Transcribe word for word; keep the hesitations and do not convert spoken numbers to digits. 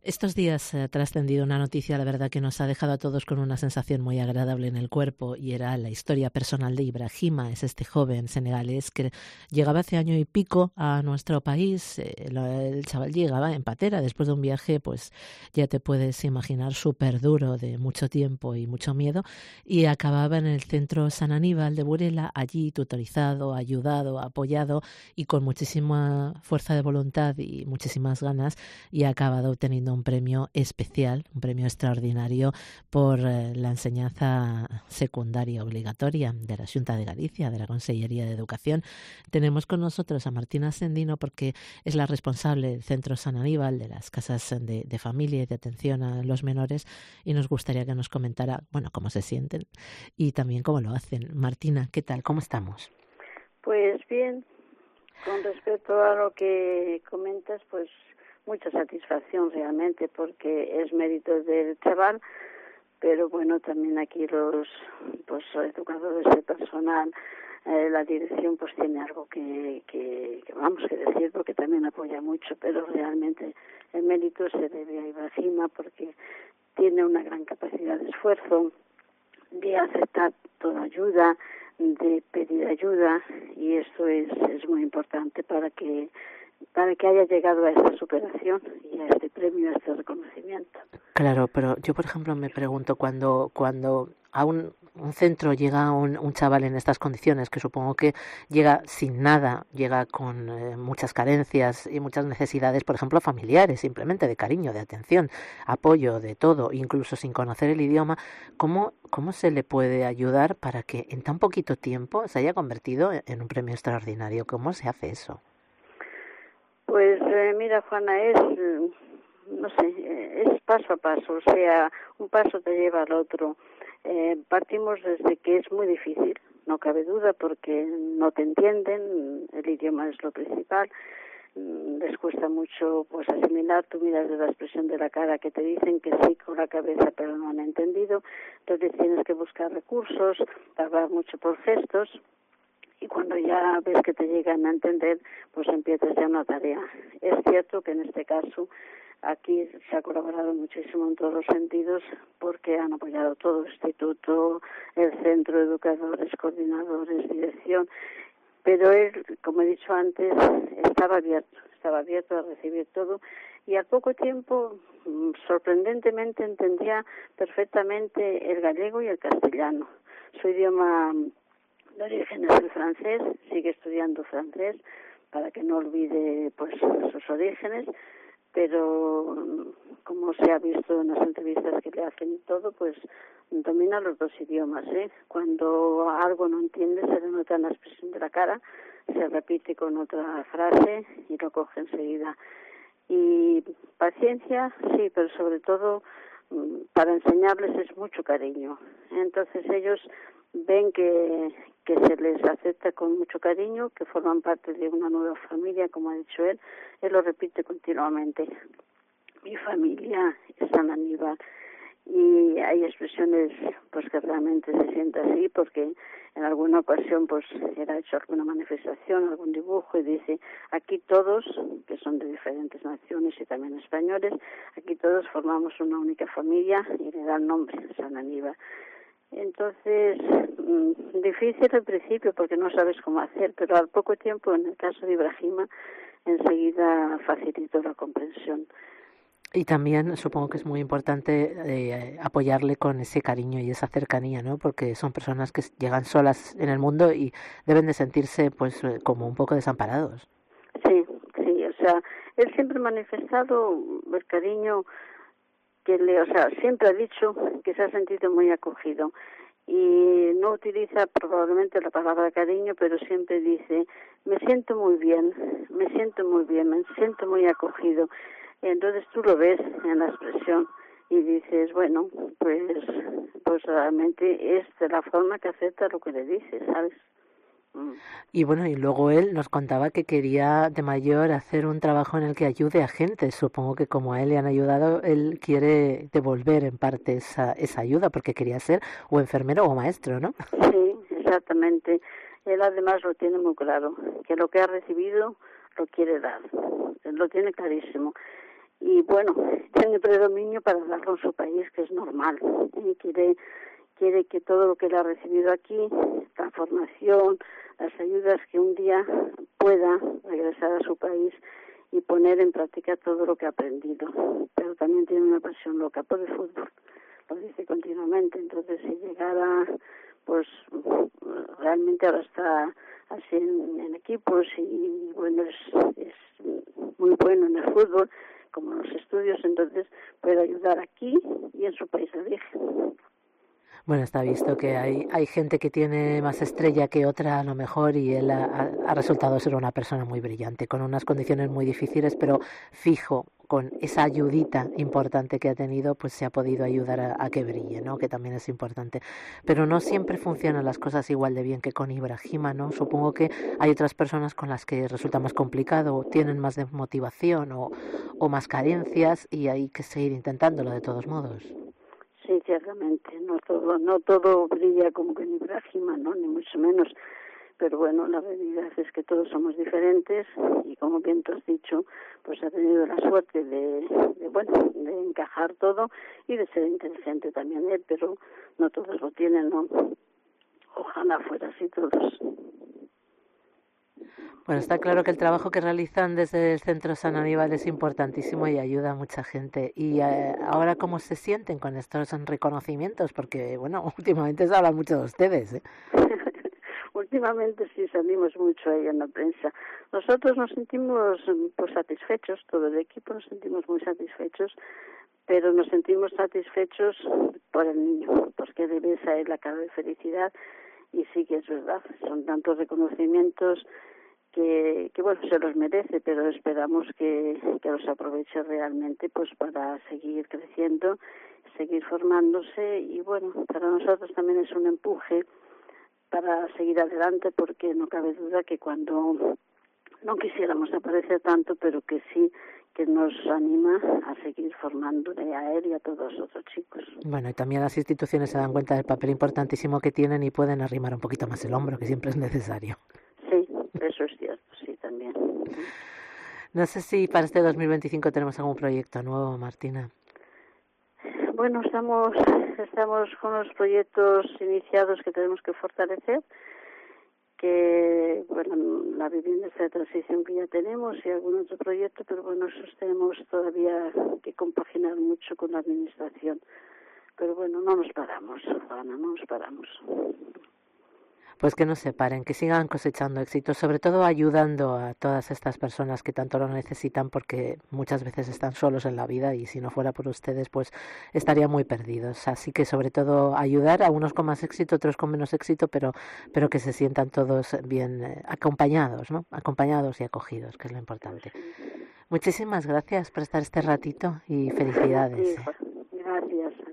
Estos días ha trascendido una noticia, la verdad, que nos ha dejado a todos con una sensación muy agradable en el cuerpo, y era la historia personal de Ibrahima. Es este joven senegalés que llegaba hace año y pico a nuestro país. El chaval llegaba en patera después de un viaje, pues ya te puedes imaginar, súper duro, de mucho tiempo y mucho miedo, y acababa en el centro San Aníbal de Burela, allí tutorizado, ayudado, apoyado y con muchísima fuerza de voluntad y muchísimas ganas, y ha acabado obteniendo un premio especial, un premio extraordinario por eh, la enseñanza secundaria obligatoria de la Xunta de Galicia, de la Consellería de Educación. Tenemos con nosotros a Martina Sendino porque es la responsable del Centro San Aníbal, de las casas de, de familia y de atención a los menores, y nos gustaría que nos comentara, bueno, cómo se sienten y también cómo lo hacen. Martina, ¿qué tal? ¿Cómo estamos? Pues bien, con respecto a lo que comentas, pues mucha satisfacción realmente, porque es mérito del chaval, pero bueno, también aquí los pues educadores de personal, eh, la dirección pues tiene algo que, que, que vamos que decir, porque también apoya mucho, pero realmente el mérito se debe a Ibrahima, porque tiene una gran capacidad de esfuerzo, de aceptar toda ayuda, de pedir ayuda, y esto es, es muy importante para que para que haya llegado a esta superación y a este premio, a este reconocimiento. Claro, pero yo, por ejemplo, me pregunto, cuando cuando a un, un centro llega un, un chaval en estas condiciones, que supongo que llega sin nada, llega con eh, muchas carencias y muchas necesidades, por ejemplo, familiares, simplemente de cariño, de atención, apoyo, de todo, incluso sin conocer el idioma, ¿cómo, cómo se le puede ayudar para que en tan poquito tiempo se haya convertido en un premio extraordinario? ¿Cómo se hace eso? Pues eh, mira, Juana, es, no sé, es paso a paso, o sea, un paso te lleva al otro. Eh, partimos desde que es muy difícil, no cabe duda, porque no te entienden, el idioma es lo principal, les cuesta mucho pues asimilar, tú miras de la expresión de la cara que te dicen que sí con la cabeza, pero no han entendido, entonces tienes que buscar recursos, hablar mucho por gestos. Y cuando ya ves que te llegan a entender, pues empiezas ya una tarea. Es cierto que en este caso aquí se ha colaborado muchísimo en todos los sentidos, porque han apoyado todo el instituto, el centro, educadores, coordinadores, dirección, pero él, como he dicho antes, estaba abierto, estaba abierto a recibir todo, y al poco tiempo, sorprendentemente, entendía perfectamente el gallego y el castellano. Su idioma de origen es el francés, sigue estudiando francés para que no olvide pues sus orígenes, pero como se ha visto en las entrevistas que le hacen y todo, pues domina los dos idiomas, ¿eh? Cuando algo no entiende se le nota en la expresión de la cara, se repite con otra frase y lo coge enseguida. Y paciencia, sí, pero sobre todo para enseñarles es mucho cariño. Entonces ellos ven que, que se les acepta con mucho cariño, que forman parte de una nueva familia, como ha dicho él. Él lo repite continuamente. Mi familia es San Aníbal. Y hay expresiones pues que realmente se siente así, porque en alguna ocasión pues él ha hecho alguna manifestación, algún dibujo, y dice: aquí todos, que son de diferentes naciones y también españoles, aquí todos formamos una única familia, y le da el nombre, San Aníbal. Entonces, mmm, difícil al principio porque no sabes cómo hacer, pero al poco tiempo, en el caso de Ibrahima, enseguida facilitó la comprensión. Y también supongo que es muy importante eh, apoyarle con ese cariño y esa cercanía, ¿no? Porque son personas que llegan solas en el mundo y deben de sentirse pues como un poco desamparados. Sí, sí, o sea, él siempre ha manifestado el cariño que le, o sea, siempre ha dicho que se ha sentido muy acogido, y no utiliza probablemente la palabra cariño, pero siempre dice: me siento muy bien, me siento muy bien, me siento muy acogido. Entonces tú lo ves en la expresión y dices, bueno, pues pues realmente es de la forma que acepta lo que le dices, ¿sabes? Mm. Y bueno, y luego él nos contaba que quería de mayor hacer un trabajo en el que ayude a gente. Supongo que como a él le han ayudado, él quiere devolver en parte esa, esa ayuda, porque quería ser o enfermero o maestro, ¿no? Sí, exactamente. Él además lo tiene muy claro, que lo que ha recibido lo quiere dar, lo tiene clarísimo. y bueno, tiene predominio para darlo en su país, que es normal. Y quiere, quiere que todo lo que él ha recibido aquí, la formación, las ayudas, que un día pueda regresar a su país y poner en práctica todo lo que ha aprendido. Pero también tiene una pasión loca por el fútbol, lo dice continuamente. Entonces, si llegara, pues realmente ahora está así en, en equipos y bueno, es, es muy bueno en el fútbol, como en los estudios, entonces puede ayudar aquí y en su país de origen. Bueno, está visto que hay, hay gente que tiene más estrella que otra a lo mejor, y él ha, ha resultado ser una persona muy brillante, con unas condiciones muy difíciles, pero fijo, con esa ayudita importante que ha tenido, pues se ha podido ayudar a, a que brille, ¿no? Que también es importante. Pero no siempre funcionan las cosas igual de bien que con Ibrahima, ¿no? Supongo que hay otras personas con las que resulta más complicado, o tienen más desmotivación o, o más carencias, y hay que seguir intentándolo de todos modos. Sí, ciertamente, no todo, no todo brilla como que en Ibrahima, ¿no? Ni mucho menos. Pero bueno, la realidad es que todos somos diferentes y, como bien tú has dicho, pues ha tenido la suerte de, de bueno, de encajar todo y de ser inteligente también él, pero no todos lo tienen, ¿no? Ojalá fuera así todos. Bueno, está claro que el trabajo que realizan desde el Centro San Aníbal es importantísimo y ayuda a mucha gente. Y eh, ahora, ¿cómo se sienten con estos reconocimientos? Porque, bueno, últimamente se habla mucho de ustedes, ¿eh? Últimamente sí salimos mucho ahí en la prensa. Nosotros nos sentimos pues satisfechos, todo el equipo nos sentimos muy satisfechos, pero nos sentimos satisfechos por el niño, porque de vez a él la cara de felicidad. Y sí que es verdad, son tantos reconocimientos que, que bueno, se los merece, pero esperamos que, que los aproveche realmente pues para seguir creciendo, seguir formándose, y bueno, para nosotros también es un empuje para seguir adelante, porque no cabe duda que cuando no quisiéramos aparecer tanto, pero que sí que nos anima a seguir formándole a él y a todos los otros chicos. Bueno, y también las instituciones se dan cuenta del papel importantísimo que tienen y pueden arrimar un poquito más el hombro, que siempre es necesario. Sí, eso es cierto, sí, también. No sé si para este dos mil veinticinco tenemos algún proyecto nuevo, Martina. Bueno, estamos estamos con los proyectos iniciados que tenemos que fortalecer, que, bueno, la vivienda de transición que ya tenemos y algún otro proyecto, pero bueno, esos tenemos todavía que compaginar mucho con la administración. Pero bueno, no nos paramos, Ana, no nos paramos. Pues que no se paren, que sigan cosechando éxitos, sobre todo ayudando a todas estas personas que tanto lo necesitan, porque muchas veces están solos en la vida y si no fuera por ustedes pues estarían muy perdidos. Así que sobre todo ayudar, a unos con más éxito, otros con menos éxito, pero pero que se sientan todos bien eh, acompañados, ¿no? Acompañados y acogidos, que es lo importante. Muchísimas gracias por estar este ratito y felicidades. Sí, gracias.